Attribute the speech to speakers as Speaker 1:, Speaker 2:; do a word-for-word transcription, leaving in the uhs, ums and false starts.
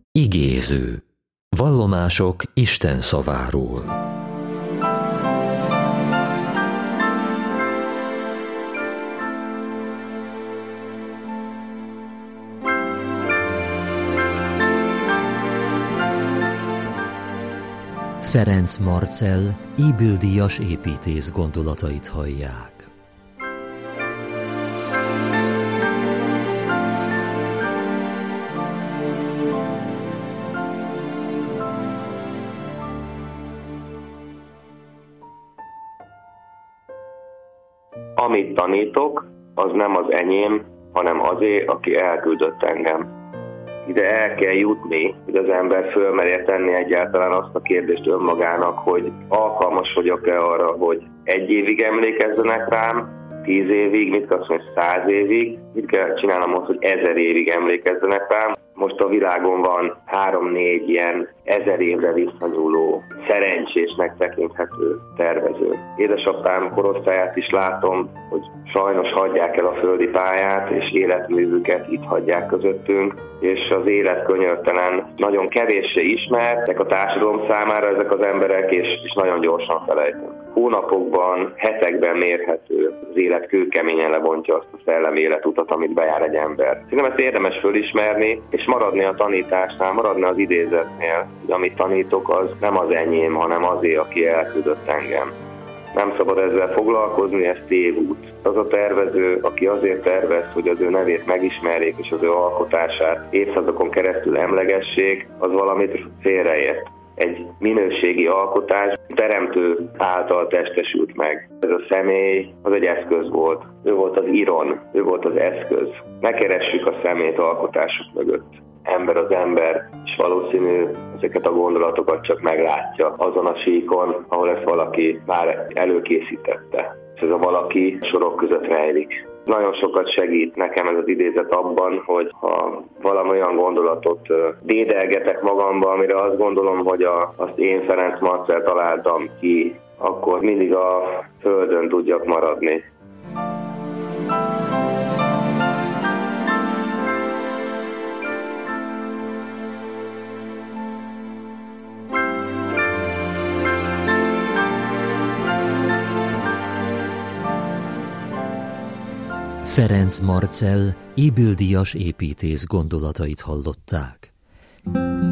Speaker 1: Igéző. Vallomások Isten szaváról.
Speaker 2: Ferenc Marcell Ybl-díjas építész gondolatait hallják.
Speaker 3: Amit tanítok, az nem az enyém, hanem azé, aki elküldött engem. Ide el kell jutni, hogy az ember fölmerje tenni egyáltalán azt a kérdést önmagának, hogy alkalmas vagyok-e arra, hogy egy évig emlékezzenek rám, tíz évig, mit kell azt mondani, száz évig, mit kell csinálnom most, hogy ezer évig emlékezzenek rám. Most a világon van három-négy ilyen ezer évre visszanyúló, szerencsésnek tekinthető tervező. Édesapám korosztályát is látom, hogy sajnos hagyják el a földi pályát, és életművüket itt hagyják közöttünk, és az élet könyörtelen, nagyon kevéssé ismertek a társadalom számára ezek az emberek, és, és nagyon gyorsan felejtünk. Hónapokban, hetekben mérhető, az élet kőkeményen lebontja azt a szellemi életutat, amit bejár egy ember. Szerintem ezt érdemes fölismerni, és maradni a tanításnál, maradni az idézetnél, hogy amit tanítok, az nem az enyém, hanem azé, aki elküldött engem. Nem szabad ezzel foglalkozni, ez tévút. Az a tervező, aki azért tervez, hogy az ő nevét megismerjék, és az ő alkotását évszázadokon keresztül emlegessék, az valamit félreért. Egy minőségi alkotás teremtő által testesült meg. Ez a személy az egy eszköz volt. Ő volt az iron, ő volt az eszköz. Ne keressük a szemét alkotások mögött. Ember az ember, és valószínű ezeket a gondolatokat csak meglátja azon a síkon, ahol ezt valaki már előkészítette. És ez a valaki sorok között rejlik. Nagyon sokat segít nekem ez az idézet abban, hogy ha valami olyan gondolatot dédelgetek magamban, amire azt gondolom, hogy a, azt én Ferenc Marcell találtam ki, akkor mindig a földön tudjak maradni.
Speaker 2: Ferenc Marcell Ybl-díjas építész gondolatait hallották.